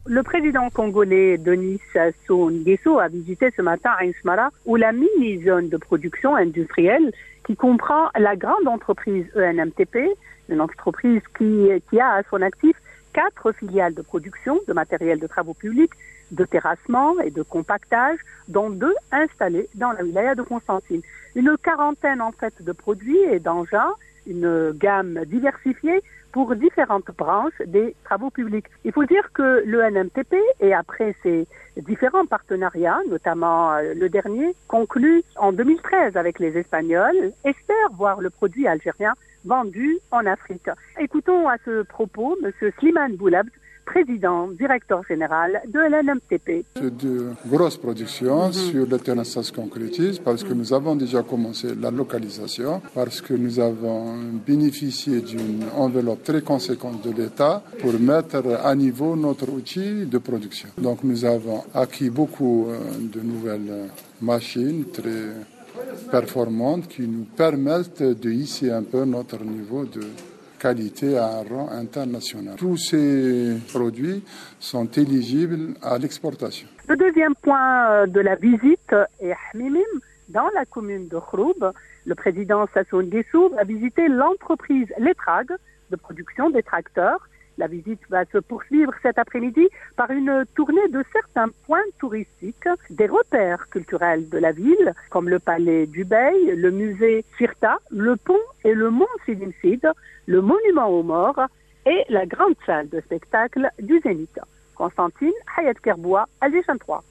Le président congolais Denis Sassou Nguesso a visité ce matin à Ismara, où la mini-zone de production industrielle qui comprend la grande entreprise ENMTP, une entreprise qui a à son actif 4 filiales de production de matériel de travaux publics, de terrassement et de compactage, dont 2 installés dans la wilaya de Constantine. Une quarantaine en fait de produits et d'engins, une gamme diversifiée pour différentes branches des travaux publics. Il faut dire que le NMTP, et après ses différents partenariats, notamment le dernier, conclu en 2013 avec les Espagnols, espère voir le produit algérien vendu en Afrique. Écoutons à ce propos M. Slimane Boulabd, président, directeur général de l'NMTP. C'est de grosses productions sur le terrain, ça se concrétise parce que nous avons déjà commencé la localisation, parce que nous avons bénéficié d'une enveloppe très conséquente de l'État pour mettre à niveau notre outil de production. Donc nous avons acquis beaucoup de nouvelles machines très performantes qui nous permettent de hisser un peu notre niveau de qualité à un rang international. Tous ces produits sont éligibles à l'exportation. Le deuxième point de la visite est Hamimim, dans la commune de Khroub. Le président Sassou Nguesso a visité l'entreprise Letrag de production des tracteurs. La visite va se poursuivre cet après-midi par une tournée de certains points touristiques, des repères culturels de la ville, comme le palais du Bey, le musée Firta, le pont et le mont Sidimsid, le monument aux morts et la grande salle de spectacle du Zénith. Constantine, Hayat Kerboua, Alger 3.